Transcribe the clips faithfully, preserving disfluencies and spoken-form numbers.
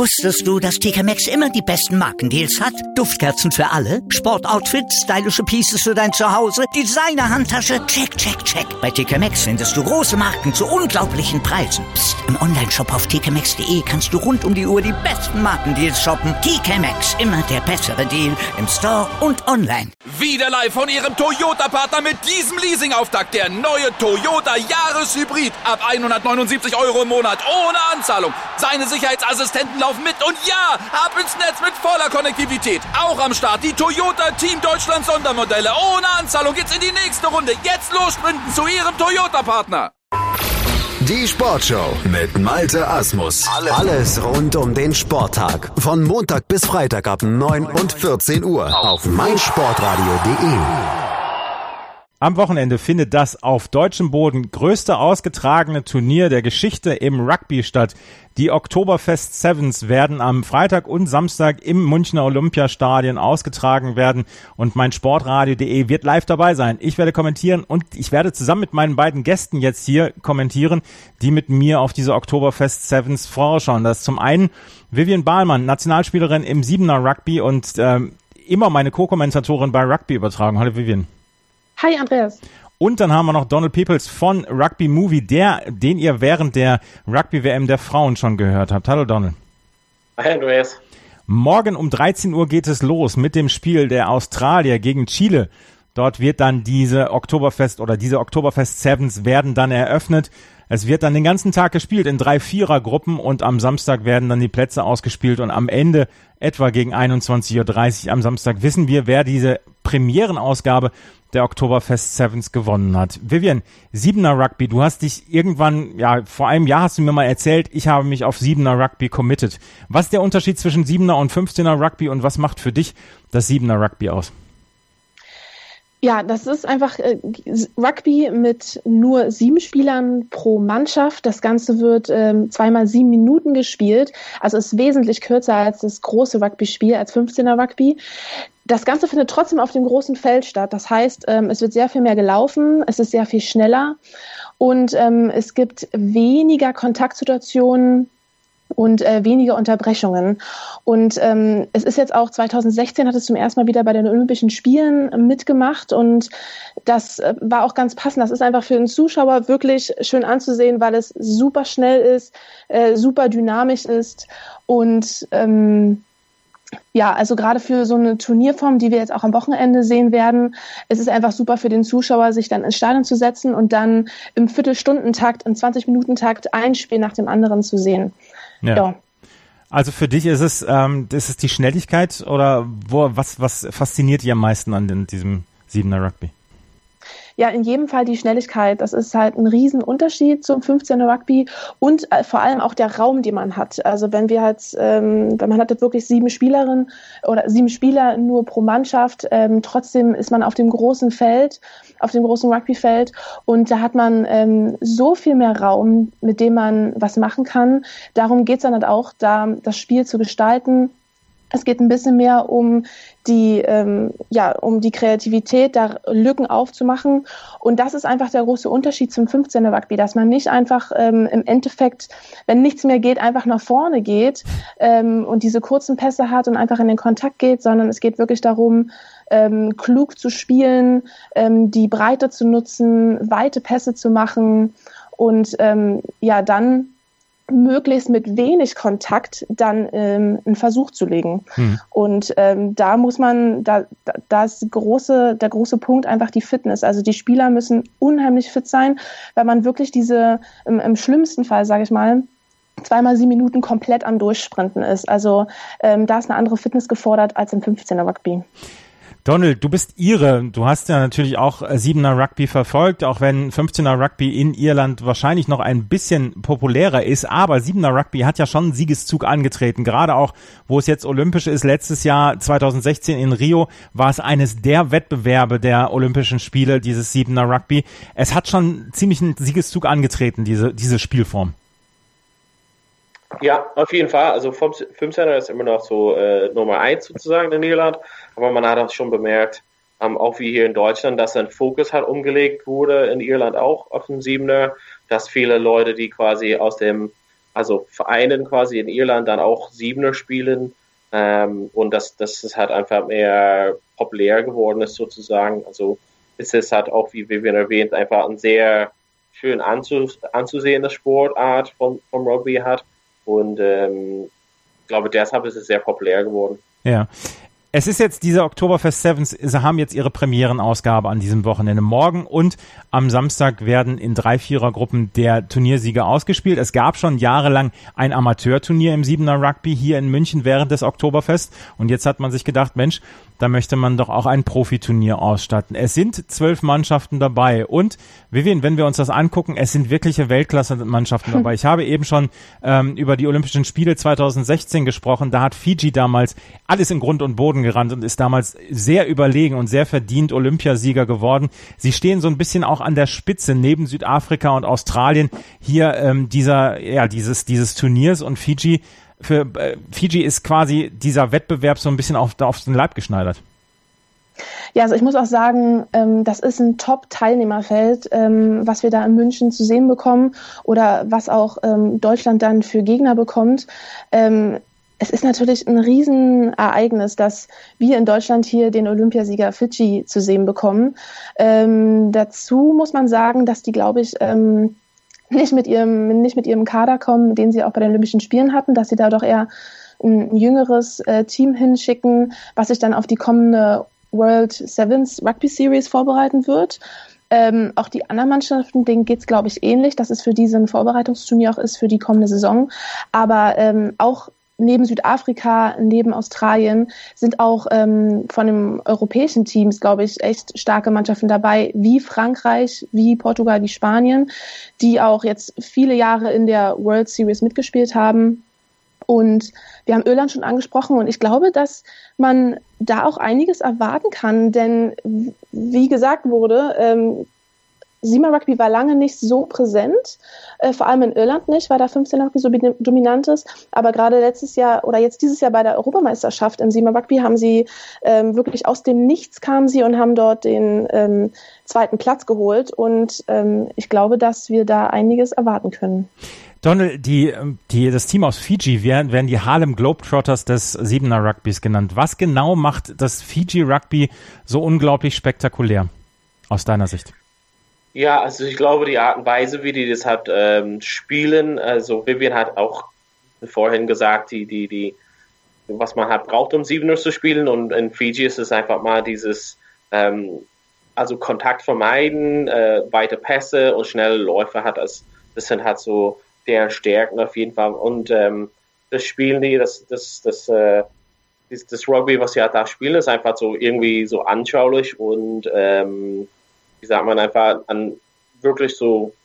Wusstest du, dass T K Maxx immer die besten Markendeals hat? Duftkerzen für alle, Sportoutfits, stylische Pieces für dein Zuhause, Designer-Handtasche, check, check, check. Bei T K Maxx findest du große Marken zu unglaublichen Preisen. Psst. Im Onlineshop auf t k maxx punkt d e kannst du rund um die Uhr die besten Markendeals shoppen. T K Maxx, immer der bessere Deal im Store und online. Wieder live von Ihrem Toyota-Partner mit diesem Leasing-Auftakt. Der neue Toyota Jahreshybrid. Ab hundertneunundsiebzig Euro im Monat ohne Anzahlung. Seine Sicherheitsassistenten laufen mit und ja, ab ins Netz mit voller Konnektivität. Auch am Start die Toyota Team Deutschland Sondermodelle. Ohne Anzahlung geht's in die nächste Runde. Jetzt los sprinten zu Ihrem Toyota-Partner. Die Sportshow mit Malte Asmus. Alles rund um den Sporttag. Von Montag bis Freitag ab neun und vierzehn Uhr auf meinsportradio punkt de. Am Wochenende findet das auf deutschem Boden größte ausgetragene Turnier der Geschichte im Rugby statt. Die Oktoberfest Sevens werden am Freitag und Samstag im Münchner Olympiastadion ausgetragen werden und mein Sportradio punkt de wird live dabei sein. Ich werde kommentieren und ich werde zusammen mit meinen beiden Gästen jetzt hier kommentieren, die mit mir auf diese Oktoberfest Sevens vorausschauen. Das ist zum einen Vivian Bahlmann, Nationalspielerin im Siebener Rugby und ähm, immer meine Co-Kommentatorin bei Rugby-Übertragung. Hallo Vivian. Hi Andreas. Und dann haben wir noch Donald Peoples von Rugby Movie, der, den ihr während der Rugby-W M der Frauen schon gehört habt. Hallo Donald. Hi Andreas. Morgen um dreizehn Uhr geht es los mit dem Spiel der Australier gegen Chile. Dort wird dann diese Oktoberfest oder diese Oktoberfest Sevens werden dann eröffnet. Es wird dann den ganzen Tag gespielt in drei Vierergruppen und am Samstag werden dann die Plätze ausgespielt und am Ende etwa gegen einundzwanzig Uhr dreißig am Samstag wissen wir, wer diese Premierenausgabe der Oktoberfest Sevens gewonnen hat. Vivian, Siebener Rugby, du hast dich irgendwann, ja, vor einem Jahr hast du mir mal erzählt, ich habe mich auf Siebener Rugby committed. Was ist der Unterschied zwischen Siebener und fünfzehner Rugby und was macht für dich das Siebener Rugby aus? Ja, das ist einfach äh, Rugby mit nur sieben Spielern pro Mannschaft. Das Ganze wird ähm, zweimal sieben Minuten gespielt. Also ist wesentlich kürzer als das große Rugby-Spiel, als fünfzehner Rugby. Das Ganze findet trotzdem auf dem großen Feld statt. Das heißt, ähm, es wird sehr viel mehr gelaufen, es ist sehr viel schneller und ähm, es gibt weniger Kontaktsituationen und äh, weniger Unterbrechungen. Und ähm, es ist jetzt auch zweitausendsechzehn hat es zum ersten Mal wieder bei den Olympischen Spielen äh, mitgemacht und das äh, war auch ganz passend. Das ist einfach für den Zuschauer wirklich schön anzusehen, weil es super schnell ist, äh, super dynamisch ist und ähm, ja, also gerade für so eine Turnierform, die wir jetzt auch am Wochenende sehen werden, es ist einfach super für den Zuschauer, sich dann ins Stadion zu setzen und dann im Viertelstundentakt, im zwanzig-Minuten-Takt ein Spiel nach dem anderen zu sehen. Ja. ja. Also für dich ist es, ähm, ist es die Schnelligkeit oder wo, was, was fasziniert dich am meisten an den, diesem Siebener Rugby? Ja, in jedem Fall die Schnelligkeit. Das ist halt ein Riesenunterschied zum fünfzehner Rugby und äh, vor allem auch der Raum, den man hat. Also wenn wir halt, ähm, wenn man hat wirklich sieben Spielerinnen oder sieben Spieler nur pro Mannschaft, ähm, trotzdem ist man auf dem großen Feld, auf dem großen Rugbyfeld und da hat man ähm, so viel mehr Raum, mit dem man was machen kann. Darum geht's dann halt auch, da das Spiel zu gestalten. Es geht ein bisschen mehr um die, ähm, ja, um die Kreativität, da Lücken aufzumachen. Und das ist einfach der große Unterschied zum fünfzehner Rugby, dass man nicht einfach ähm, im Endeffekt, wenn nichts mehr geht, einfach nach vorne geht ähm, und diese kurzen Pässe hat und einfach in den Kontakt geht, sondern es geht wirklich darum, ähm, klug zu spielen, ähm, die Breite zu nutzen, weite Pässe zu machen und ähm, ja, dann möglichst mit wenig Kontakt dann ähm, einen Versuch zu legen. Hm. Und ähm, da muss man, da, da, da ist die große, der große Punkt einfach die Fitness. Also die Spieler müssen unheimlich fit sein, weil man wirklich diese, im, im schlimmsten Fall, sage ich mal, zweimal sieben Minuten komplett am Durchsprinten ist. Also ähm, da ist eine andere Fitness gefordert als im fünfzehner Rugby. Donald, du bist Ire. Du hast ja natürlich auch Siebener Rugby verfolgt, auch wenn fünfzehner Rugby in Irland wahrscheinlich noch ein bisschen populärer ist. Aber Siebener Rugby hat ja schon einen Siegeszug angetreten. Gerade auch, wo es jetzt olympisch ist. Letztes Jahr, zweitausendsechzehn in Rio, war es eines der Wettbewerbe der Olympischen Spiele, dieses Siebener Rugby. Es hat schon ziemlich einen Siegeszug angetreten, diese, diese Spielform. Ja, auf jeden Fall. Also fünfzehner ist immer noch so äh, Nummer eins sozusagen in Irland. Aber man hat auch schon bemerkt, ähm, auch wie hier in Deutschland, dass ein Fokus halt umgelegt wurde in Irland auch auf den Siebener, dass viele Leute, die quasi aus dem also Vereinen quasi in Irland dann auch Siebener spielen. Ähm, und dass das ist halt einfach mehr populär geworden ist sozusagen. Also es ist halt auch, wie Vivian erwähnt, einfach ein sehr schön anzus- anzusehende Sportart vom, vom Rugby hat. Und ähm, ich glaube, deshalb ist es sehr populär geworden. Ja. Es ist jetzt diese Oktoberfest Sevens, sie haben jetzt ihre Premierenausgabe an diesem Wochenende. Morgen und am Samstag werden in drei Vierergruppen der Turniersieger ausgespielt. Es gab schon jahrelang ein Amateurturnier im Siebener Rugby hier in München während des Oktoberfest. Und jetzt hat man sich gedacht, Mensch, da möchte man doch auch ein Profiturnier ausstatten. Es sind zwölf Mannschaften dabei. Und Vivian, wenn wir uns das angucken, es sind wirkliche Weltklasse-Mannschaften dabei. Ich habe eben schon ähm, über die Olympischen Spiele zwanzig sechzehn gesprochen. Da hat Fiji damals alles in Grund und Boden gerannt und ist damals sehr überlegen und sehr verdient Olympiasieger geworden. Sie stehen so ein bisschen auch an der Spitze neben Südafrika und Australien hier ähm, dieser, ja, dieses, dieses Turniers, und Fiji, für äh, Fiji ist quasi dieser Wettbewerb so ein bisschen auf, auf den Leib geschneidert. Ja, also ich muss auch sagen, ähm, das ist ein Top-Teilnehmerfeld, ähm, was wir da in München zu sehen bekommen oder was auch ähm, Deutschland dann für Gegner bekommt. Ähm, Es ist natürlich ein Riesenereignis, dass wir in Deutschland hier den Olympiasieger Fiji zu sehen bekommen. Ähm, dazu muss man sagen, dass die, glaube ich, ähm, nicht mit ihrem nicht mit ihrem Kader kommen, den sie auch bei den Olympischen Spielen hatten, dass sie da doch eher ein jüngeres äh, Team hinschicken, was sich dann auf die kommende World Sevens Rugby Series vorbereiten wird. Ähm, auch die anderen Mannschaften, denen geht's, glaube ich, ähnlich, dass es für diese ein Vorbereitungsturnier auch ist für die kommende Saison. Aber ähm, auch neben Südafrika, neben Australien sind auch ähm, von den europäischen Teams, glaube ich, echt starke Mannschaften dabei, wie Frankreich, wie Portugal, wie Spanien, die auch jetzt viele Jahre in der World Series mitgespielt haben. Und wir haben Irland schon angesprochen, und ich glaube, dass man da auch einiges erwarten kann, denn wie gesagt wurde, ähm, Siebener Rugby war lange nicht so präsent, äh, vor allem in Irland nicht, weil da fünfzehner Rugby so dominant ist. Aber gerade letztes Jahr oder jetzt dieses Jahr bei der Europameisterschaft im Siebener Rugby haben sie ähm, wirklich aus dem Nichts kamen sie und haben dort den ähm, zweiten Platz geholt. Und ähm, ich glaube, dass wir da einiges erwarten können. Donald, die, die, das Team aus Fiji werden, werden die Harlem Globetrotters des Siebener Rugbys genannt. Was genau macht das Fiji Rugby so unglaublich spektakulär aus deiner Sicht? Ja, also ich glaube, die Art und Weise, wie die das halt ähm, spielen, also Vivian hat auch vorhin gesagt, die, die, die, was man halt braucht, um Siebener zu spielen, und in Fiji ist es einfach mal dieses, ähm, also Kontakt vermeiden, äh, weite Pässe und schnelle Läufe hat, das, das sind halt so deren Stärken auf jeden Fall, und ähm, das spielen die, das, das, das, äh, das, das Rugby, was sie halt da spielen, ist einfach so irgendwie so anschaulich und ähm, wie sagt man, einfach an wirklich so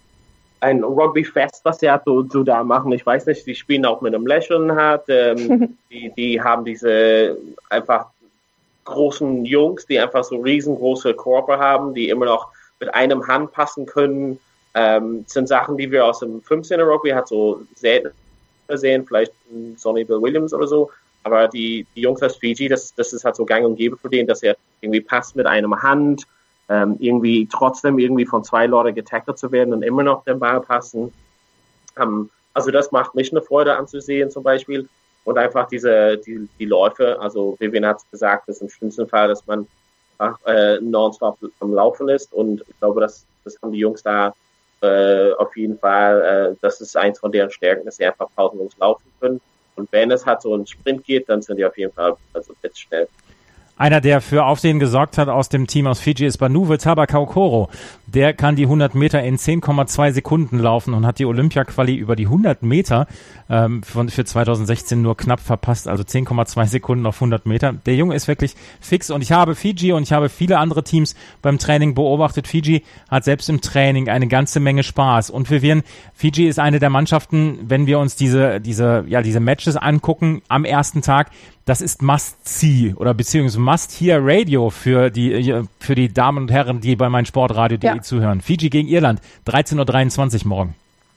ein Rugby-Fest, was sie halt so, so da machen. Ich weiß nicht, die spielen auch mit einem Lächeln halt. Ähm, die, die haben diese einfach großen Jungs, die einfach so riesengroße Körper haben, die immer noch mit einem Hand passen können. Ähm, das sind Sachen, die wir aus dem fünfzehner Rugby halt so selten sehen, vielleicht Sonny Bill Williams oder so. Aber die, die Jungs aus Fiji, das, das ist halt so gang und gäbe für den, dass er irgendwie passt mit einem Hand, Ähm, irgendwie trotzdem irgendwie von zwei Leuten getackelt zu werden und immer noch den Ball passen. Ähm, also das macht mich eine Freude anzusehen zum Beispiel. Und einfach diese die, die Läufe, also Vivian hat es gesagt, das ist im schlimmsten Fall, dass man äh, nonstop am Laufen ist. Und ich glaube, das, das haben die Jungs da äh, auf jeden Fall, äh, das ist eins von deren Stärken, dass sie einfach pausenlos laufen können. Und wenn es halt so einen Sprint geht, dann sind die auf jeden Fall also blitzschnell. Einer, der für Aufsehen gesorgt hat aus dem Team aus Fiji, ist Banuwe Tabakaukoro. Der kann die hundert Meter in zehn Komma zwei Sekunden laufen und hat die Olympia-Quali über die hundert Meter ähm, von, für zwanzig sechzehn nur knapp verpasst, also zehn Komma zwei Sekunden auf hundert Meter. Der Junge ist wirklich fix, und ich habe Fiji und ich habe viele andere Teams beim Training beobachtet. Fiji hat selbst im Training eine ganze Menge Spaß, und Vivian, Fiji ist eine der Mannschaften, wenn wir uns diese, diese, ja, diese Matches angucken am ersten Tag, das ist Must-See oder beziehungsweise Must-Hear-Radio für die, für die Damen und Herren, die bei meinsportradio punkt de ja. zuhören. Fiji gegen Irland, dreizehn Uhr dreiundzwanzig morgen.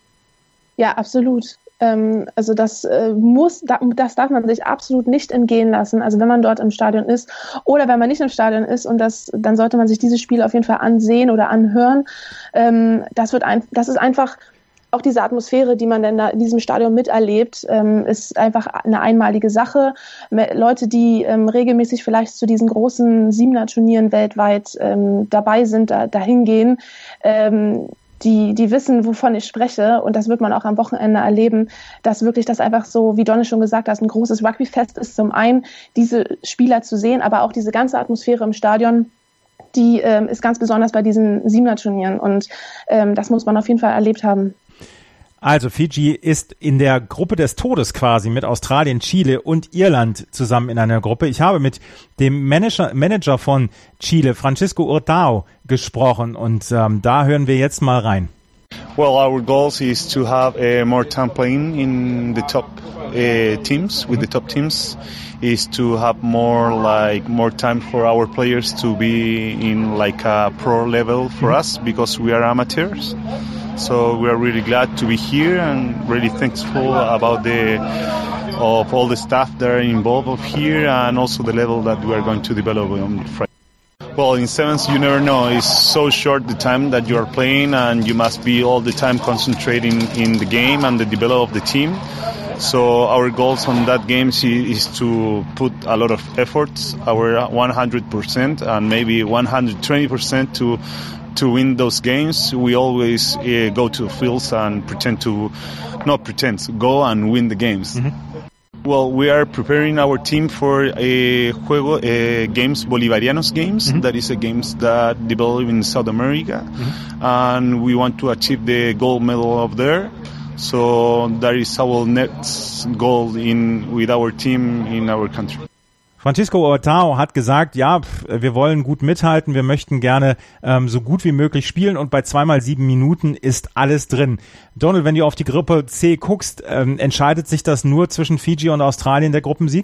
Ja, absolut. Ähm, also das äh, muss, da, das darf man sich absolut nicht entgehen lassen. Also wenn man dort im Stadion ist oder wenn man nicht im Stadion ist, und das, dann sollte man sich dieses Spiel auf jeden Fall ansehen oder anhören. Ähm, das wird ein, das ist einfach auch diese Atmosphäre, die man dann da in diesem Stadion miterlebt, ähm, ist einfach eine einmalige Sache. Leute, die ähm, regelmäßig vielleicht zu diesen großen Siebener-Turnieren weltweit ähm, dabei sind, da, dahin gehen, ähm, die, die wissen, wovon ich spreche, und das wird man auch am Wochenende erleben, dass wirklich das einfach so, wie Donny schon gesagt hat, ein großes Rugbyfest ist, zum einen diese Spieler zu sehen, aber auch diese ganze Atmosphäre im Stadion, die ähm, ist ganz besonders bei diesen Siebener-Turnieren, und ähm, das muss man auf jeden Fall erlebt haben. Also Fiji ist in der Gruppe des Todes quasi mit Australien, Chile und Irland zusammen in einer Gruppe. Ich habe mit dem Manager, Manager von Chile, Francisco Hurtado, gesprochen, und ähm, da hören wir jetzt mal rein. Well, our goals is to have uh, more time playing in the top uh, teams, with the top teams, is to have more like more time for our players to be in like a pro level for us, because we are amateurs. So we are really glad to be here and really thankful about the of all the staff that are involved here, and also the level that we are going to develop on Friday. Well, in sevens, you never know. It's so short the time that you are playing, and you must be all the time concentrating in the game and the development of the team. So our goals on that game is to put a lot of efforts, our one hundred percent and maybe one hundred twenty percent to to win those games. We always uh, go to the fields and pretend to, not pretend, go and win the games. Mm-hmm. Well, we are preparing our team for a juego, uh, games, Bolivarianos games. Mm-hmm. That is a games that develop in South America. Mm-hmm. And we want to achieve the gold medal up there. So that is our next goal in with our team in our country. Francisco Hurtado hat gesagt, ja, wir wollen gut mithalten, wir möchten gerne ähm, so gut wie möglich spielen, und bei zweimal sieben Minuten ist alles drin. Donald, wenn du auf die Gruppe C guckst, ähm, entscheidet sich das nur zwischen Fiji und Australien, der Gruppensieg?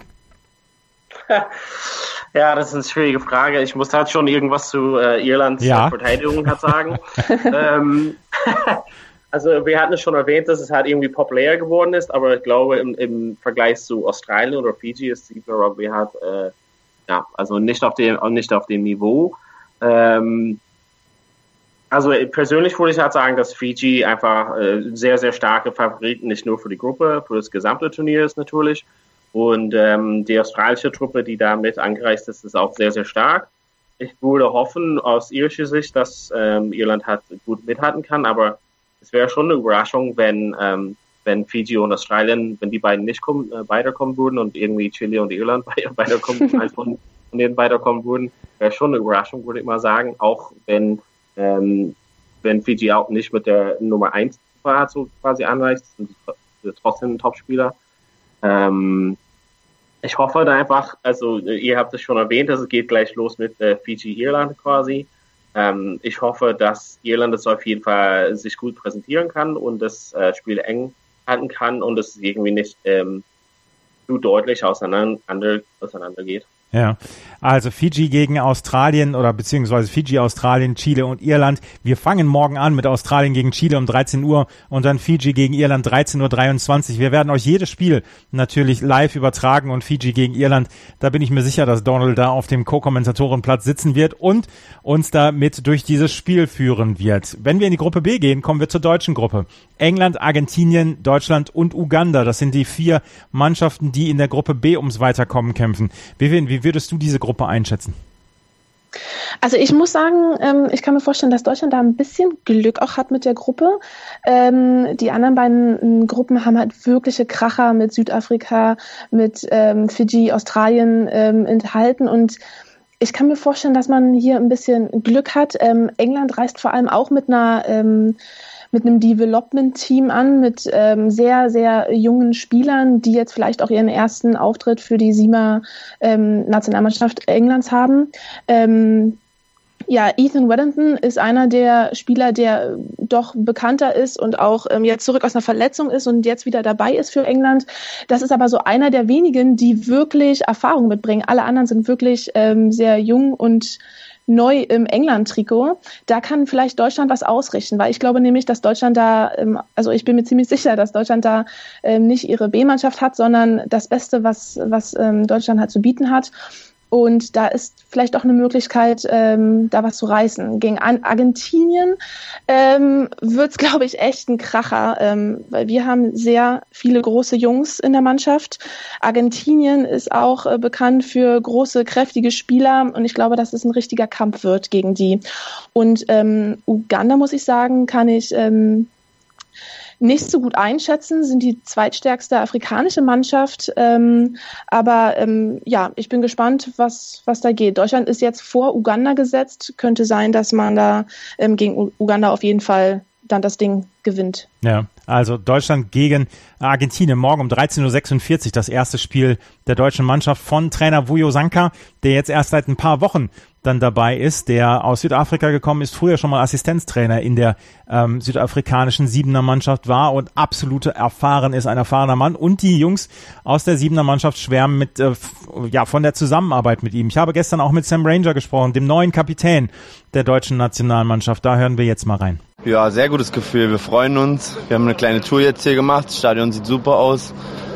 Ja, das ist eine schwierige Frage. Ich muss halt schon irgendwas zu äh, Irlands ja. Verteidigung halt sagen. ähm, Also wir hatten es schon erwähnt, dass es halt irgendwie populär geworden ist, aber ich glaube im, im Vergleich zu Australien oder Fiji ist die Rugby halt äh, ja, also nicht auf dem nicht auf dem Niveau. Ähm, also persönlich würde ich halt sagen, dass Fiji einfach äh, sehr, sehr starke Favoriten, nicht nur für die Gruppe, für das gesamte Turnier ist natürlich. Und ähm, die australische Truppe, die da mit angereist ist, ist auch sehr, sehr stark. Ich würde hoffen aus irischer Sicht, dass ähm, Irland halt gut mithalten kann, aber es wäre schon eine Überraschung, wenn, ähm, wenn Fiji und Australien, wenn die beiden nicht kommen, äh, weiterkommen würden und irgendwie Chile und Irland weiterkommen, eins von, von denen weiterkommen würden. Wäre schon eine Überraschung, würde ich mal sagen. Auch wenn, ähm, wenn Fiji auch nicht mit der Nummer eins war, so quasi anreist, sind sie trotzdem ein Topspieler. Ähm, ich hoffe da einfach, also ihr habt es schon erwähnt, dass es geht gleich los mit äh, Fiji-Irland quasi. Ähm, ich hoffe, dass Irland das auf jeden Fall sich gut präsentieren kann und das äh, Spiel eng halten kann und es irgendwie nicht ähm, zu deutlich auseinander, auseinander geht. Ja, also Fiji gegen Australien oder beziehungsweise Fiji, Australien, Chile und Irland. Wir fangen morgen an mit Australien gegen Chile um dreizehn Uhr und dann Fiji gegen Irland dreizehn Uhr dreiundzwanzig. Wir werden euch jedes Spiel natürlich live übertragen, und Fiji gegen Irland, da bin ich mir sicher, dass Donald da auf dem Co-Kommentatorenplatz sitzen wird und uns da mit durch dieses Spiel führen wird. Wenn wir in die Gruppe B gehen, kommen wir zur deutschen Gruppe. England, Argentinien, Deutschland und Uganda. Das sind die vier Mannschaften, die in der Gruppe B ums Weiterkommen kämpfen. Vivian, wie würdest du diese Gruppe einschätzen? Also ich muss sagen, ähm, ich kann mir vorstellen, dass Deutschland da ein bisschen Glück auch hat mit der Gruppe. Ähm, die anderen beiden Gruppen haben halt wirkliche Kracher mit Südafrika, mit ähm, Fiji, Australien ähm, enthalten, und ich kann mir vorstellen, dass man hier ein bisschen Glück hat. Ähm, England reist vor allem auch mit einer ähm, mit einem Development-Team an, mit ähm, sehr, sehr jungen Spielern, die jetzt vielleicht auch ihren ersten Auftritt für die Siebener ähm, Nationalmannschaft Englands haben. Ähm, ja, Ethan Weddington ist einer der Spieler, der doch bekannter ist und auch ähm, jetzt zurück aus einer Verletzung ist und jetzt wieder dabei ist für England. Das ist aber so einer der wenigen, die wirklich Erfahrung mitbringen. Alle anderen sind wirklich ähm, sehr jung und neu im England-Trikot. Da kann vielleicht Deutschland was ausrichten, weil ich glaube nämlich, dass Deutschland da, ähm, also ich bin mir ziemlich sicher, dass Deutschland da ähm, nicht ihre B-Mannschaft hat, sondern das Beste, was, was ähm, Deutschland halt zu bieten hat. Und da ist vielleicht auch eine Möglichkeit, ähm, da was zu reißen. Gegen Argentinien ähm, wird es, glaube ich, echt ein Kracher, ähm, weil wir haben sehr viele große Jungs in der Mannschaft. Argentinien ist auch äh, bekannt für große, kräftige Spieler und ich glaube, dass es ein richtiger Kampf wird gegen die. Und ähm, Uganda, muss ich sagen, kann ich ähm, nicht so gut einschätzen, sind die zweitstärkste afrikanische Mannschaft. Ähm, aber ähm, ja, ich bin gespannt, was, was da geht. Deutschland ist jetzt vor Uganda gesetzt. Könnte sein, dass man da ähm, gegen U- Uganda auf jeden Fall dann das Ding gewinnt. Ja, also Deutschland gegen Argentinien morgen um dreizehn Uhr sechsundvierzig, das erste Spiel der deutschen Mannschaft von Trainer Vuyo Sanka, der jetzt erst seit ein paar Wochen dann dabei ist, der aus Südafrika gekommen ist, früher schon mal Assistenztrainer in der ähm, südafrikanischen Siebener Mannschaft war und absolute erfahren ist, ein erfahrener Mann. Und die Jungs aus der Siebener Mannschaft schwärmen mit, äh, ja, von der Zusammenarbeit mit ihm. Ich habe gestern auch mit Sam Ranger gesprochen, dem neuen Kapitän der deutschen Nationalmannschaft. Da hören wir jetzt mal rein. Ja, sehr gutes Gefühl. Wir freuen uns. Wir haben eine kleine Tour jetzt hier gemacht. Das Stadion sieht super aus.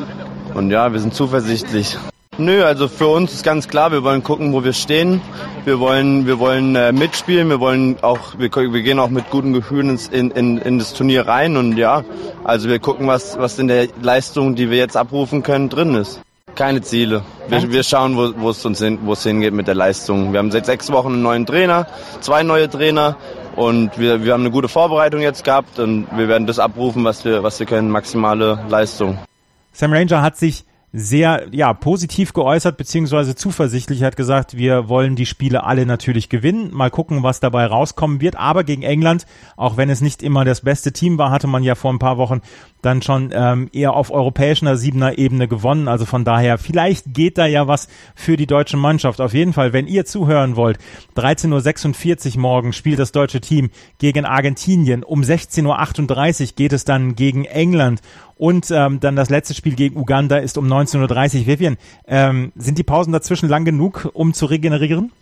Und ja, wir sind zuversichtlich. Nö, also für uns ist ganz klar, wir wollen gucken, wo wir stehen. Wir wollen, wir wollen äh, mitspielen. Wir wollen auch, wir, wir gehen auch mit guten Gefühlen ins, in, in, in das Turnier rein. Und ja, also wir gucken, was, was in der Leistung, die wir jetzt abrufen können, drin ist. Keine Ziele. Wir, wir schauen, wo, wo es uns hin, wo es hingeht mit der Leistung. Wir haben seit sechs Wochen einen neuen Trainer, zwei neue Trainer. Und wir, wir haben eine gute Vorbereitung jetzt gehabt und wir werden das abrufen, was wir, was wir können, maximale Leistung. Sam Ranger hat sich sehr, ja, positiv geäußert, beziehungsweise zuversichtlich, hat gesagt, wir wollen die Spiele alle natürlich gewinnen, mal gucken, was dabei rauskommen wird, aber gegen England, auch wenn es nicht immer das beste Team war, hatte man ja vor ein paar Wochen dann schon ähm, eher auf europäischer Siebener Ebene gewonnen, also von daher, vielleicht geht da ja was für die deutsche Mannschaft. Auf jeden Fall, wenn ihr zuhören wollt, dreizehn Uhr sechsundvierzig morgen spielt das deutsche Team gegen Argentinien, um sechzehn Uhr achtunddreißig geht es dann gegen England und ähm, dann das letzte Spiel gegen Uganda ist um neunzehn Uhr dreißig. Vivian, ähm, sind die Pausen dazwischen lang genug, um zu regenerieren?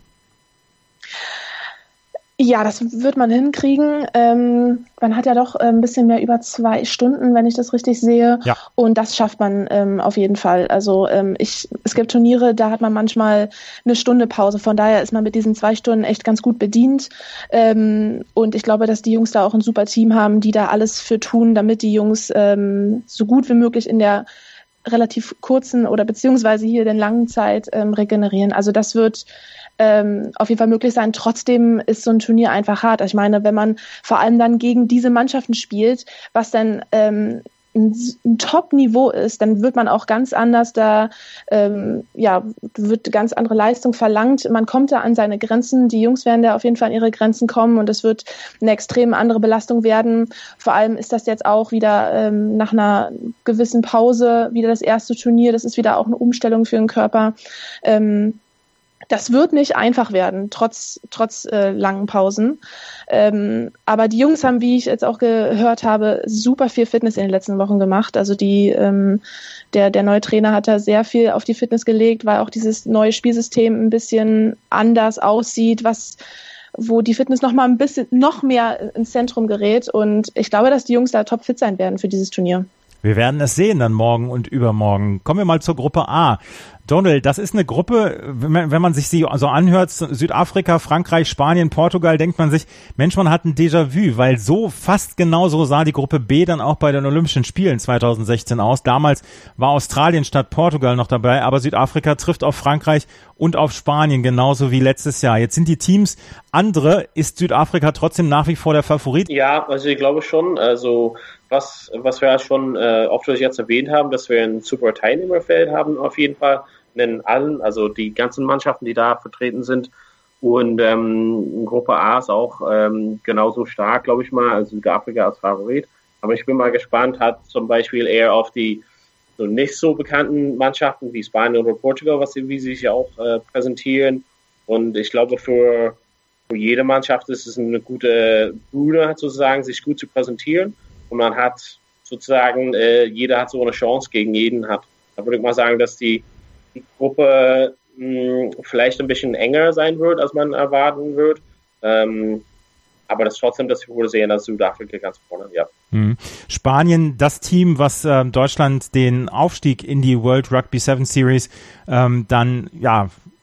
Ja, das wird man hinkriegen. Ähm, man hat ja doch ein bisschen mehr über zwei Stunden, wenn ich das richtig sehe. Ja. Und das schafft man ähm, auf jeden Fall. Also ähm, ich, es gibt Turniere, da hat man manchmal eine Stunde Pause. Von daher ist man mit diesen zwei Stunden echt ganz gut bedient. Ähm, und ich glaube, dass die Jungs da auch ein super Team haben, die da alles für tun, damit die Jungs ähm, so gut wie möglich in der relativ kurzen oder beziehungsweise hier den langen Zeit ähm, regenerieren. Also das wird ähm, auf jeden Fall möglich sein. Trotzdem ist so ein Turnier einfach hart. Ich meine, wenn man vor allem dann gegen diese Mannschaften spielt, was dann ähm, ein, ein Top-Niveau ist, dann wird man auch ganz anders da, ähm, ja, wird ganz andere Leistung verlangt. Man kommt da an seine Grenzen. Die Jungs werden da auf jeden Fall an ihre Grenzen kommen und es wird eine extrem andere Belastung werden. Vor allem ist das jetzt auch wieder ähm, nach einer gewissen Pause wieder das erste Turnier. Das ist wieder auch eine Umstellung für den Körper. Ähm, Das wird nicht einfach werden, trotz trotz äh, langen Pausen. Ähm, aber die Jungs haben, wie ich jetzt auch gehört habe, super viel Fitness in den letzten Wochen gemacht. Also die ähm, der der neue Trainer hat da sehr viel auf die Fitness gelegt, weil auch dieses neue Spielsystem ein bisschen anders aussieht, was wo die Fitness noch mal ein bisschen noch mehr ins Zentrum gerät. Und ich glaube, dass die Jungs da topfit sein werden für dieses Turnier. Wir werden es sehen dann morgen und übermorgen. Kommen wir mal zur Gruppe A. Donald, das ist eine Gruppe, wenn man, wenn man sich sie so anhört, Südafrika, Frankreich, Spanien, Portugal, denkt man sich, Mensch, man hat ein Déjà-vu, weil so fast genau so sah die Gruppe B dann auch bei den Olympischen Spielen zweitausendsechzehn aus. Damals war Australien statt Portugal noch dabei, aber Südafrika trifft auf Frankreich und auf Spanien, genauso wie letztes Jahr. Jetzt sind die Teams andere. Ist Südafrika trotzdem nach wie vor der Favorit? Ja, also ich glaube schon. Also was, was wir schon äh, oft jetzt erwähnt haben, dass wir ein super Teilnehmerfeld haben auf jeden Fall. Nennen allen, also die ganzen Mannschaften, die da vertreten sind. Und ähm, Gruppe A ist auch ähm, genauso stark, glaube ich mal, also Südafrika als Favorit. Aber ich bin mal gespannt, hat zum Beispiel eher auf die so nicht so bekannten Mannschaften wie Spanien oder Portugal, was sie, wie sie sich auch äh, präsentieren. Und ich glaube, für, für jede Mannschaft ist es eine gute Bühne, sozusagen, sich gut zu präsentieren. Und man hat sozusagen, äh, jeder hat so eine Chance gegen jeden. Hat. Da würde ich mal sagen, dass die die Gruppe mh, vielleicht ein bisschen enger sein wird, als man erwarten wird. Ähm, aber das trotzdem, dass wir wohl sehen, dass Südafrika ganz vorne, ja. Mhm. Spanien, das Team, was äh, Deutschland den Aufstieg in die World Rugby Seven Series ähm, dann, ja,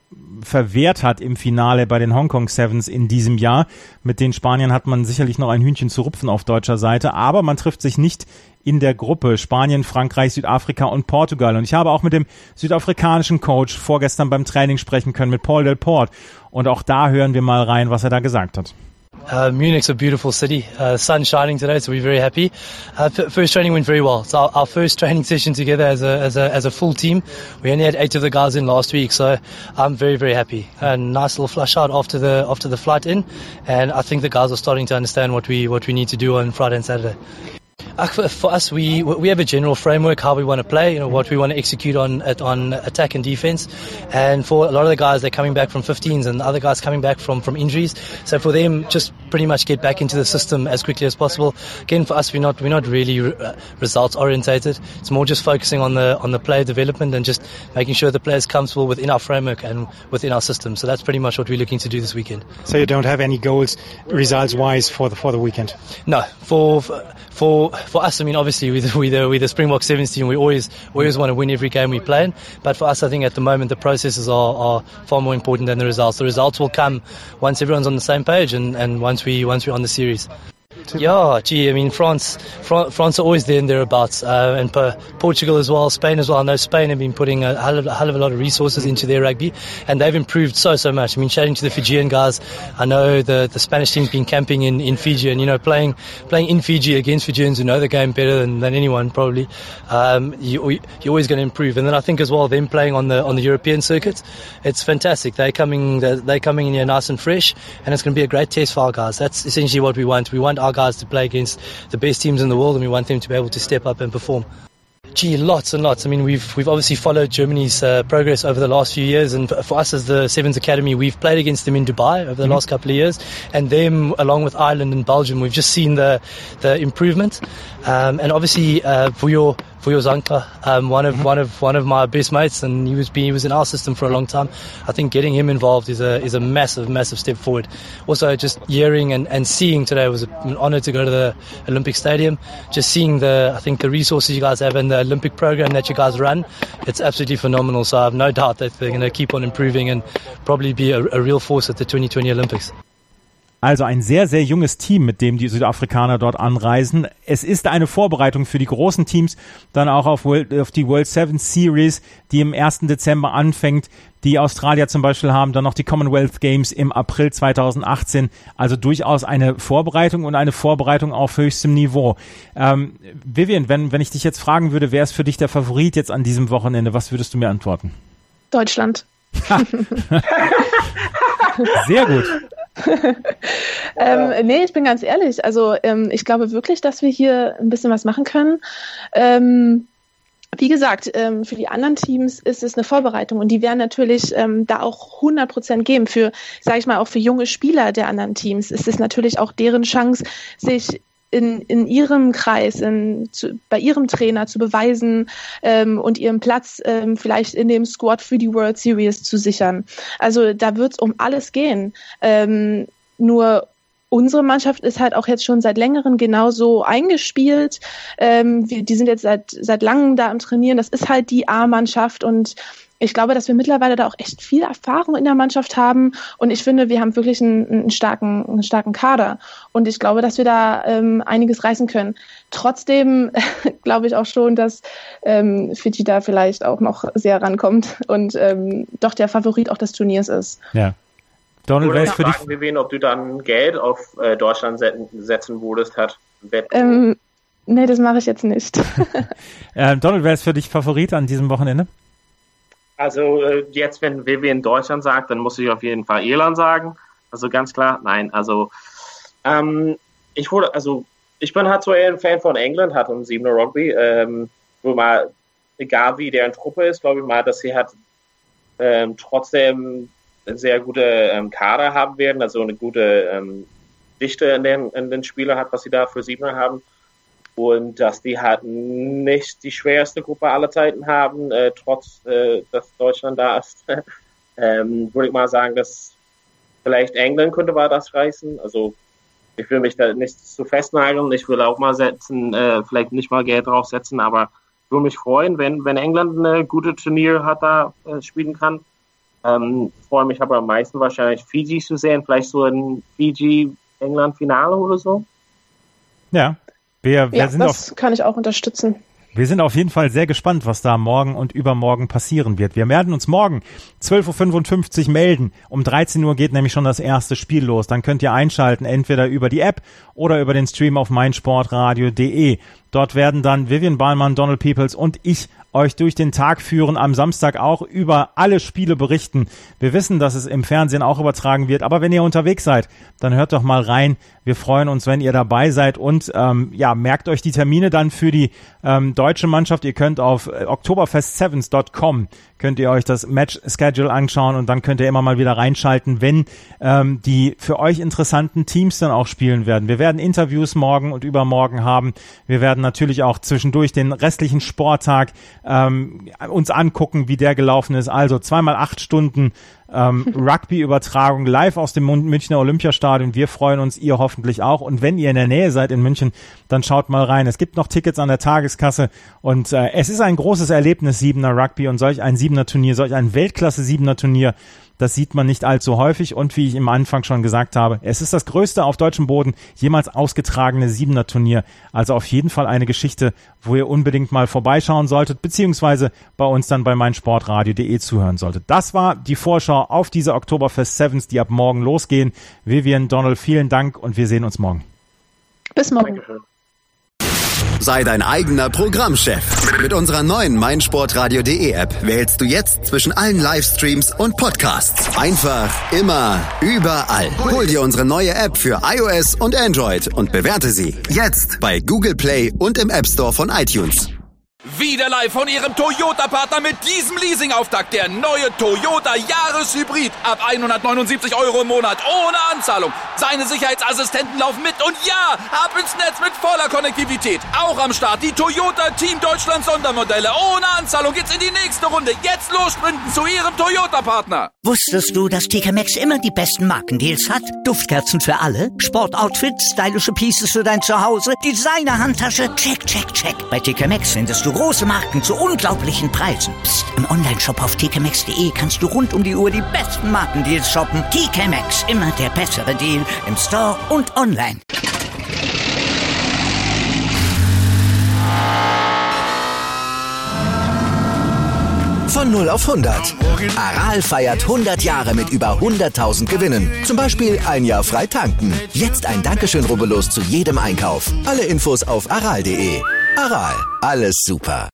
verwehrt hat im Finale bei den Hongkong Sevens in diesem Jahr. Mit den Spaniern hat man sicherlich noch ein Hühnchen zu rupfen auf deutscher Seite, aber man trifft sich nicht in der Gruppe. Spanien, Frankreich, Südafrika und Portugal. Und ich habe auch mit dem südafrikanischen Coach vorgestern beim Training sprechen können, mit Paul Delport. Und auch da hören wir mal rein, was er da gesagt hat. Uh, Munich's a beautiful city. Uh, sun's shining today, so we're very happy. Uh, f- first training went very well. It's our, our first training session together as a, as a as a full team. We only had eight of the guys in last week, so I'm very very happy. A nice little flush out after the after the flight in, and I think the guys are starting to understand what we what we need to do on Friday and Saturday. Uh, for, for us, we we have a general framework how we want to play, you know, what we want to execute on on attack and defense. And for a lot of the guys, they're coming back from fifteens, and other guys coming back from from injuries. So for them, just pretty much get back into the system as quickly as possible. Again, for us, we're not we're not really uh, results orientated. It's more just focusing on the on the player development and just making sure the player's comfortable within our framework and within our system. So that's pretty much what we're looking to do this weekend. So you don't have any goals results wise for the for the weekend? No, for for for us, I mean, obviously with with the, with the Springbok Sevens team, we always we always want to win every game we play in. But for us, I think at the moment the processes are, are far more important than the results. The results will come once everyone's on the same page and, and once we once we're on the series. Yeah, gee, I mean, France, Fran- France are always there and thereabouts, uh, and per- Portugal as well, Spain as well. I know Spain have been putting a hell, of, a hell of a lot of resources into their rugby, and they've improved so, so much. I mean, chatting to the Fijian guys, I know the, the Spanish team's been camping in, in Fiji, and, you know, playing playing in Fiji against Fijians who know the game better than, than anyone, probably, um, you, you're always going to improve. And then I think as well, them playing on the on the European circuit, it's fantastic. They're coming, they're, they're coming in here nice and fresh, and it's going to be a great test for our guys. That's essentially what we want. We want our guys to play against the best teams in the world, and we want them to be able to step up and perform. Gee, lots and lots. I mean, we've we've obviously followed Germany's uh, progress over the last few years, and for us as the Sevens Academy, we've played against them in Dubai over the mm-hmm. last couple of years, and them along with Ireland and Belgium, we've just seen the the improvement, um, and obviously uh, for your for your Zankler, um, one of mm-hmm. one of one of my best mates, and he was he was in our system for a long time. I think getting him involved is a is a massive massive step forward. Also, just hearing and, and seeing today was an honour to go to the Olympic Stadium. Just seeing the I think the resources you guys have and the Olympic program that you guys run, it's absolutely phenomenal. So I have no doubt that they're going to keep on improving and probably be a, a real force at the twenty twenty Olympics. Also ein sehr, sehr junges Team, mit dem die Südafrikaner dort anreisen. Es ist eine Vorbereitung für die großen Teams, dann auch auf, World, auf die World Sevens Series, die im ersten Dezember anfängt. Die Australier zum Beispiel haben dann noch die Commonwealth Games im April zweitausendachtzehn. Also durchaus eine Vorbereitung und eine Vorbereitung auf höchstem Niveau. Ähm, Vivian, wenn, wenn ich dich jetzt fragen würde, wer ist für dich der Favorit jetzt an diesem Wochenende, was würdest du mir antworten? Deutschland. Sehr gut. ähm, nee, ich bin ganz ehrlich. Also ähm, ich glaube wirklich, dass wir hier ein bisschen was machen können. Ähm, wie gesagt, ähm, für die anderen Teams ist es eine Vorbereitung und die werden natürlich ähm, da auch hundert Prozent geben. Für, sage ich mal, auch für junge Spieler der anderen Teams ist es natürlich auch deren Chance, sich in, in ihrem Kreis, in, zu, bei ihrem Trainer zu beweisen ähm, und ihren Platz ähm, vielleicht in dem Squad für die World Series zu sichern. Also da wird es um alles gehen. Ähm, nur unsere Mannschaft ist halt auch jetzt schon seit längerem genauso eingespielt. Ähm, wir, die sind jetzt seit, seit langem da am Trainieren. Das ist halt die A-Mannschaft und ich glaube, dass wir mittlerweile da auch echt viel Erfahrung in der Mannschaft haben und ich finde, wir haben wirklich einen, einen starken, einen starken Kader und ich glaube, dass wir da ähm, einiges reißen können. Trotzdem glaube ich auch schon, dass ähm, Fiji da vielleicht auch noch sehr rankommt und ähm, doch der Favorit auch des Turniers ist. Ja. Donald, wer ist für dich? Wir wen, ob du dann Geld auf äh, Deutschland setzen würdest, hat ähm, nee, das mache ich jetzt nicht. äh, Donald, wer ist für dich Favorit an diesem Wochenende? Also jetzt, wenn Vivian Deutschland sagt, dann muss ich auf jeden Fall Irland sagen. Also ganz klar, nein. Also ähm, ich wurde, also ich bin halt so eher ein Fan von England, hat um Siebener Rugby, ähm, wo mal, egal wie deren Truppe ist, glaube ich mal, dass sie halt ähm, trotzdem eine sehr gute ähm, Kader haben werden, also eine gute ähm, Dichte in den, in den Spielern hat, was sie da für Siebener haben. Und dass die halt nicht die schwerste Gruppe aller Zeiten haben, äh, trotz, äh, dass Deutschland da ist, ähm, würde ich mal sagen, dass vielleicht England könnte mal das reißen. Also ich will mich da nicht zu festnageln. Ich will auch mal setzen, äh, vielleicht nicht mal Geld draufsetzen, aber ich würde mich freuen, wenn, wenn England eine gute Turnier hat, da äh, spielen kann. Ähm, ich freue mich aber am meisten wahrscheinlich Fiji zu sehen, vielleicht so ein Fiji-England-Finale oder so. Ja, wir, wir ja, sind das auf, kann ich auch unterstützen. Wir sind auf jeden Fall sehr gespannt, was da morgen und übermorgen passieren wird. Wir werden uns morgen zwölf Uhr fünfundfünfzig melden. Um dreizehn Uhr geht nämlich schon das erste Spiel los. Dann könnt ihr einschalten, entweder über die App oder über den Stream auf meinsportradio punkt de. Dort werden dann Vivian Ballmann, Donald Peoples und ich euch durch den Tag führen, am Samstag auch über alle Spiele berichten. Wir wissen, dass es im Fernsehen auch übertragen wird, aber wenn ihr unterwegs seid, dann hört doch mal rein. Wir freuen uns, wenn ihr dabei seid und ähm, ja, merkt euch die Termine dann für die ähm, deutsche Mannschaft. Ihr könnt auf oktoberfest sevens punkt com könnt ihr euch das Match-Schedule anschauen und dann könnt ihr immer mal wieder reinschalten, wenn ähm, die für euch interessanten Teams dann auch spielen werden. Wir werden Interviews morgen und übermorgen haben. Wir werden natürlich auch zwischendurch den restlichen Sporttag ähm, uns angucken, wie der gelaufen ist. Also zweimal acht Stunden ähm, Rugby-Übertragung live aus dem Münchner Olympiastadion. Wir freuen uns, ihr hoffentlich auch. Und wenn ihr in der Nähe seid in München, dann schaut mal rein. Es gibt noch Tickets an der Tageskasse und äh, es ist ein großes Erlebnis, Siebener Rugby und solch ein Siebener Turnier, solch ein Weltklasse-Siebener Turnier. Das sieht man nicht allzu häufig und wie ich im Anfang schon gesagt habe, es ist das größte auf deutschem Boden jemals ausgetragene Siebener Turnier. Also auf jeden Fall eine Geschichte, wo ihr unbedingt mal vorbeischauen solltet, beziehungsweise bei uns dann bei meinsportradio punkt de zuhören solltet. Das war die Vorschau auf diese Oktoberfest Sevens, die ab morgen losgehen. Vivian, Donald, vielen Dank und wir sehen uns morgen. Bis morgen. Dankeschön. Sei dein eigener Programmchef. Mit unserer neuen meinsportradio punkt de App wählst du jetzt zwischen allen Livestreams und Podcasts. Einfach, immer, überall. Hol dir unsere neue App für iOS und Android und bewerte sie jetzt bei Google Play und im App Store von iTunes. Wieder live von Ihrem Toyota-Partner mit diesem Leasing-Auftakt. Der neue Toyota Jahreshybrid. Ab hundertneunundsiebzig Euro im Monat. Ohne Anzahlung. Seine Sicherheitsassistenten laufen mit. Und ja, ab ins Netz mit voller Konnektivität. Auch am Start die Toyota Team Deutschland Sondermodelle. Ohne Anzahlung geht's in die nächste Runde. Jetzt los sprinten zu Ihrem Toyota-Partner. Wusstest du, dass T K Maxx immer die besten Markendeals hat? Duftkerzen für alle, Sportoutfits, stylische Pieces für dein Zuhause, Designer-Handtasche, check, check, check. Bei T K Maxx findest du große Marken zu unglaublichen Preisen. Psst. Im Onlineshop auf t k maxx punkt de kannst du rund um die Uhr die besten Markendeals shoppen. T K Maxx, immer der bessere Deal im Store und online. Von null auf hundert. Aral feiert hundert Jahre mit über hunderttausend Gewinnen. Zum Beispiel ein Jahr frei tanken. Jetzt ein Dankeschön, rubbellos zu jedem Einkauf. Alle Infos auf aral punkt de. Aral, alles super.